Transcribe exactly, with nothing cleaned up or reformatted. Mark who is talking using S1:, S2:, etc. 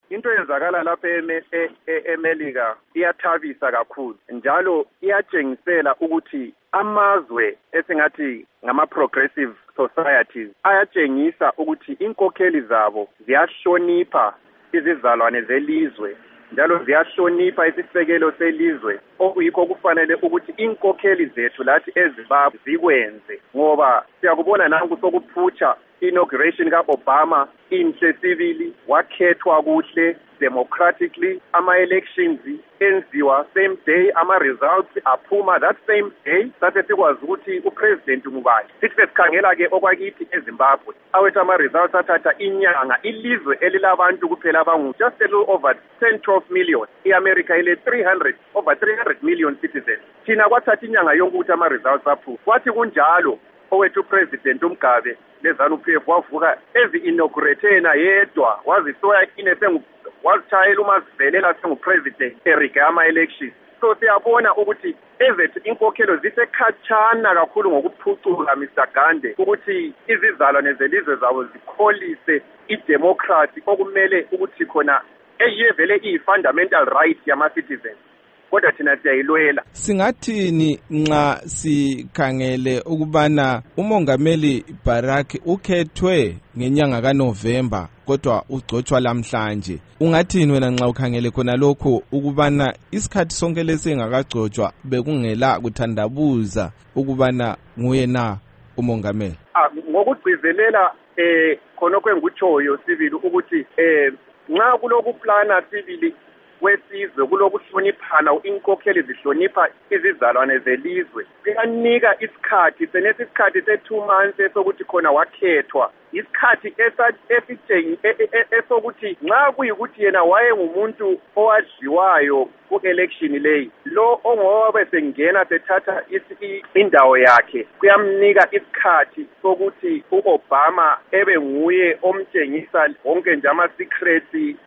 S1: into eyenzakala lapha eMelika iyathabisa kakhulu njalo iyatshengisela ukuthi amazwe esingathi ngama-progressive societies ayatshengisa ukuthi inkokheli zabo ziyahlonipha izizalwane zelizwe njalo ziyahlonipha isisekelo selizwe okuyikho kufanele ukuthi inkokheli zethu lathi eZimbabwe zikwenze ngoba siyakubona nanku sokuphutsha inauguration ka-Obama inhle sibili wakhethwa kuhle democratically ama-elections enziwa same day ama-results aphuma that same day sathe sikwazi ukuthi upresident ngubani sithi sesikhangela-ke okwakithi eZimbabwe awethu ama-results athatha inyanga ilizwe elilabantu kuphela abangu just a little over ten twelve million i-America ile three hundred over three hundred million citizens thina kwathatha inyanga yonke ukuthi ama-results aphume kwathi kunjalo owethu upresident uMgabe lezanu-P F wavuka ezi-inaugurate-na yedwa wazisoya inesengu wazitshayela umazivelela sengu-president erige ama-elections so siyabona ukuthi ezethu inkokhelo zisekhatshana kakhulu ngokuphucula Mister Gande ukuthi izizalwane zelizwe zabo zikholise idemocracy okumele ukuthi khona eyiye vele iyi-fundamental right yama-citizens kodwa thina siyayilwela.
S2: Singathini nxa sikhangele ukubana umongameli Barack ukhethwe ngenyanga kaNovember kodwa ugcotshwa lamhlanje? Ungathini wena nxa ukhangele khona lokho ukubana isikhathi sonke lesingakagcotshwa bekungela kuthandabuza ukubana nguye na umongameli?
S1: Ah, ngokugcizelela eh khonokho engikutshoyo sibili ukuthi eh nxa kuloku plana sibili wesizwe kulokuhloniphana inkokheli zihlonipha izizalwane zelizwe kuyanika isikhathi senesi isikhathi se-two months esokuthi khona wakhethwa isikhathi esithengi esokuthi nxa kuyikuthi yena wayengumuntu owadliwayo ku-election leyi lo ongowabe sengena sethatha indawo yakhe kuyamnika isikhathi sokuthi u-Obama ebe nguye omtshengisa wonke nje ama-secrets